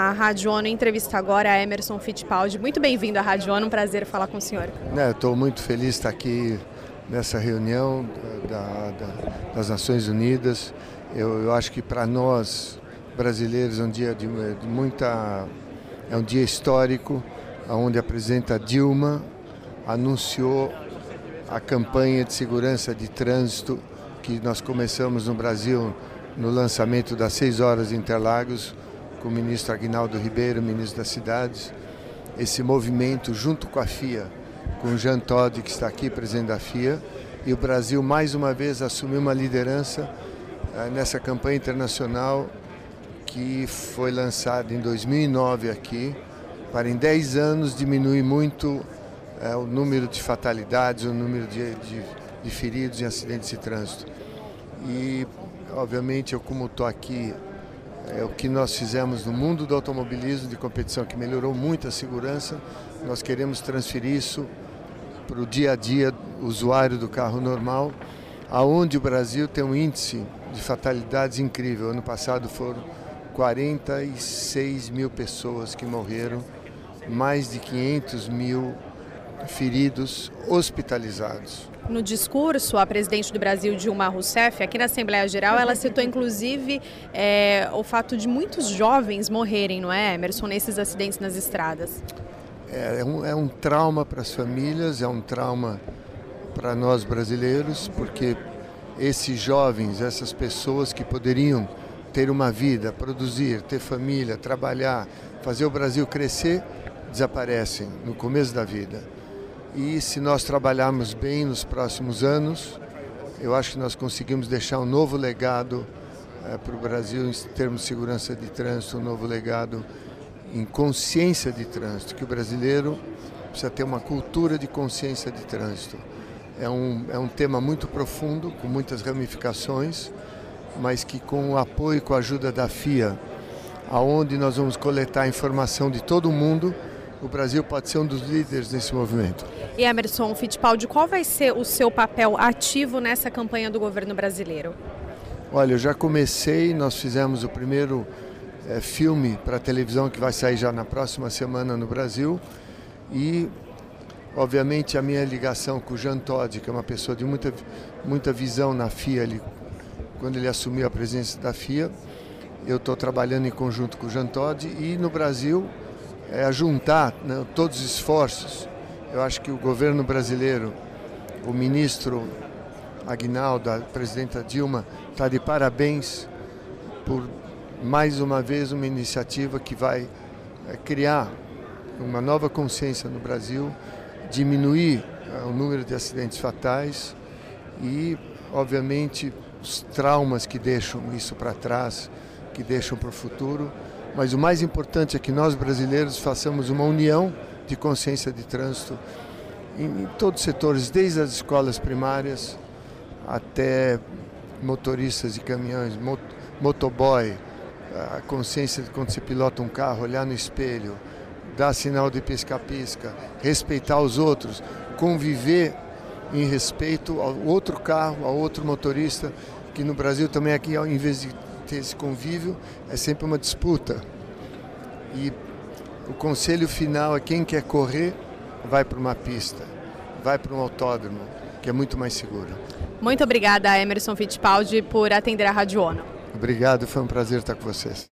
a Rádio ONU entrevista agora a Emerson Fittipaldi. Muito bem-vindo à Rádio ONU, um prazer falar com o senhor. Estou muito feliz de estar aqui nessa reunião das Nações Unidas. Eu acho que para nós brasileiros é um dia é um dia histórico, onde a presidenta Dilma anunciou a campanha de segurança de trânsito que nós começamos no Brasil no lançamento das 6 horas de Interlagos, com o ministro Aguinaldo Ribeiro, ministro das Cidades. Esse movimento, junto com a FIA, com o Jean Todt, que está aqui, presidente da FIA, e o Brasil, mais uma vez, assumiu uma liderança nessa campanha internacional que foi lançada em 2009 aqui, para em 10 anos diminuir muito o número de fatalidades, o número de feridos em acidentes de trânsito. E, obviamente, eu como estou aqui, o que nós fizemos no mundo do automobilismo de competição, que melhorou muito a segurança, nós queremos transferir isso para o dia a dia usuário do carro normal, aonde o Brasil tem um índice de fatalidades incrível. Ano passado foram 46 mil pessoas que morreram, mais de 500 mil feridos hospitalizados. No discurso, a presidente do Brasil, Dilma Rousseff, aqui na Assembleia Geral, ela citou inclusive o fato de muitos jovens morrerem, não é, Emerson, nesses acidentes nas estradas? É um trauma para as famílias, é um trauma para nós brasileiros, porque esses jovens, essas pessoas que poderiam ter uma vida, produzir, ter família, trabalhar, fazer o Brasil crescer, desaparecem no começo da vida. E se nós trabalharmos bem nos próximos anos, eu acho que nós conseguimos deixar um novo legado para o Brasil em termos de segurança de trânsito, um novo legado em consciência de trânsito, que o brasileiro precisa ter uma cultura de consciência de trânsito. É um tema muito profundo, com muitas ramificações, mas que com o apoio e com a ajuda da FIA, aonde nós vamos coletar a informação de todo mundo, o Brasil pode ser um dos líderes nesse movimento. E Emerson Fittipaldi, qual vai ser o seu papel ativo nessa campanha do governo brasileiro? Olha, eu já comecei, nós fizemos o primeiro filme para televisão que vai sair já na próxima semana no Brasil e, obviamente, a minha ligação com o Jean Todt, que é uma pessoa de muita visão na FIA, quando ele assumiu a presidência da FIA, eu estou trabalhando em conjunto com o Jean Todt e no Brasil juntar, né, todos os esforços. Eu acho que o governo brasileiro, o ministro Aguinaldo, a presidenta Dilma, está de parabéns por mais uma vez uma iniciativa que vai criar uma nova consciência no Brasil, diminuir o número de acidentes fatais e, obviamente, os traumas que deixam isso para trás, que deixam para o futuro. Mas o mais importante é que nós brasileiros façamos uma união de consciência de trânsito em todos os setores, desde as escolas primárias até motoristas de caminhões, motoboy, a consciência de quando você pilota um carro, olhar no espelho, dar sinal de pisca-pisca, respeitar os outros, conviver em respeito ao outro carro, ao outro motorista, que no Brasil também aqui, ao invés de ter esse convívio, é sempre uma disputa. E o conselho final é quem quer correr, vai para uma pista, vai para um autódromo, que é muito mais seguro. Muito obrigada, Emerson Fittipaldi, por atender a Rádio ONU. Obrigado, foi um prazer estar com vocês.